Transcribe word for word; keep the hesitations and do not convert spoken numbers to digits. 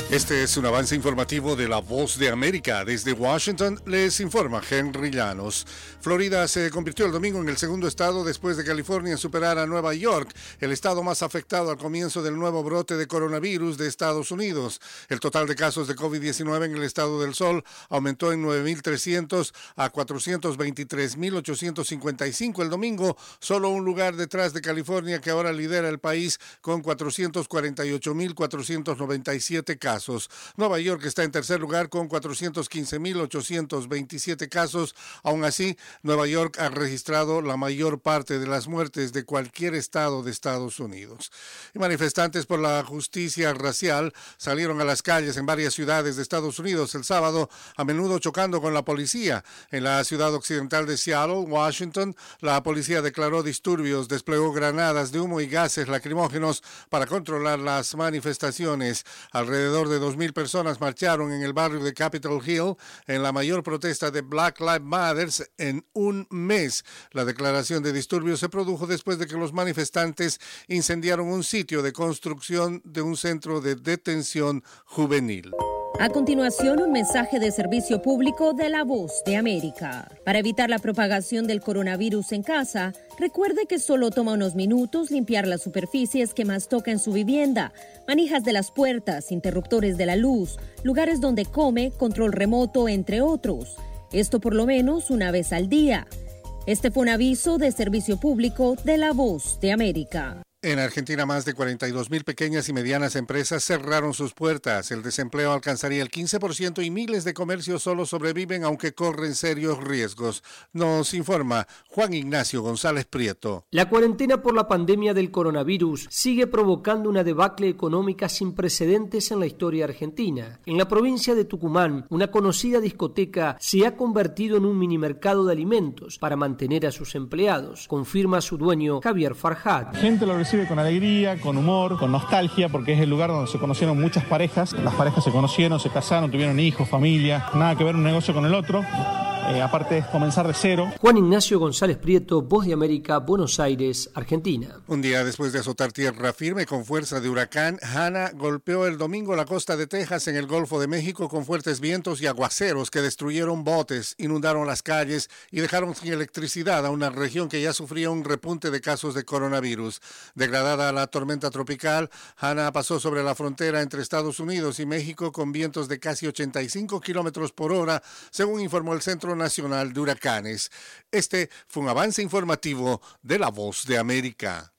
Este es un avance informativo de La Voz de América. Desde Washington les informa Henry Llanos. Florida se convirtió el domingo en el segundo estado después de California superar a Nueva York, el estado más afectado al comienzo del nuevo brote de coronavirus de Estados Unidos. El total de casos de COVID diecinueve en el estado del Sol aumentó en nueve mil trescientos a cuatrocientos veintitrés mil ochocientos cincuenta y cinco el domingo, solo un lugar detrás de California, que ahora lidera el país con cuatrocientos cuarenta y ocho mil cuatrocientos noventa y siete casos. Nueva York está en tercer lugar con cuatrocientos quince mil ochocientos veintisiete casos. Aún así, Nueva York ha registrado la mayor parte de las muertes de cualquier estado de Estados Unidos. Y manifestantes por la justicia racial salieron a las calles en varias ciudades de Estados Unidos el sábado, a menudo chocando con la policía. En la ciudad occidental de Seattle, Washington, la policía declaró disturbios, desplegó granadas de humo y gases lacrimógenos para controlar las manifestaciones. Alrededor de dos mil personas marcharon en el barrio de Capitol Hill en la mayor protesta de Black Lives Matter en un mes. La declaración de disturbios se produjo después de que los manifestantes incendiaron un sitio de construcción de un centro de detención juvenil. A continuación, un mensaje de servicio público de La Voz de América. Para evitar la propagación del coronavirus en casa, recuerde que solo toma unos minutos limpiar las superficies que más toca en su vivienda, manijas de las puertas, interruptores de la luz, lugares donde come, control remoto, entre otros. Esto por lo menos una vez al día. Este fue un aviso de servicio público de La Voz de América. En Argentina, más de cuarenta y dos mil pequeñas y medianas empresas cerraron sus puertas. El desempleo alcanzaría el quince por ciento y miles de comercios solo sobreviven, aunque corren serios riesgos. Nos informa Juan Ignacio González Prieto. La cuarentena por la pandemia del coronavirus sigue provocando una debacle económica sin precedentes en la historia argentina. En la provincia de Tucumán, una conocida discoteca se ha convertido en un minimercado de alimentos para mantener a sus empleados, confirma su dueño Javier Farhat. Gente lo recibe con alegría, con humor, con nostalgia, porque es el lugar donde se conocieron muchas parejas. Las parejas se conocieron, se casaron, tuvieron hijos, familia, nada que ver un negocio con el otro. Eh, aparte es comenzar de cero. Juan Ignacio González Prieto, Voz de América, Buenos Aires, Argentina. Un día después de azotar tierra firme con fuerza de huracán, Hanna golpeó el domingo la costa de Texas en el Golfo de México con fuertes vientos y aguaceros que destruyeron botes, inundaron las calles y dejaron sin electricidad a una región que ya sufría un repunte de casos de coronavirus. Degradada a la tormenta tropical, Hanna pasó sobre la frontera entre Estados Unidos y México con vientos de casi ochenta y cinco kilómetros por hora, según informó el Centro Nacional de Huracanes. Este fue un avance informativo de La Voz de América.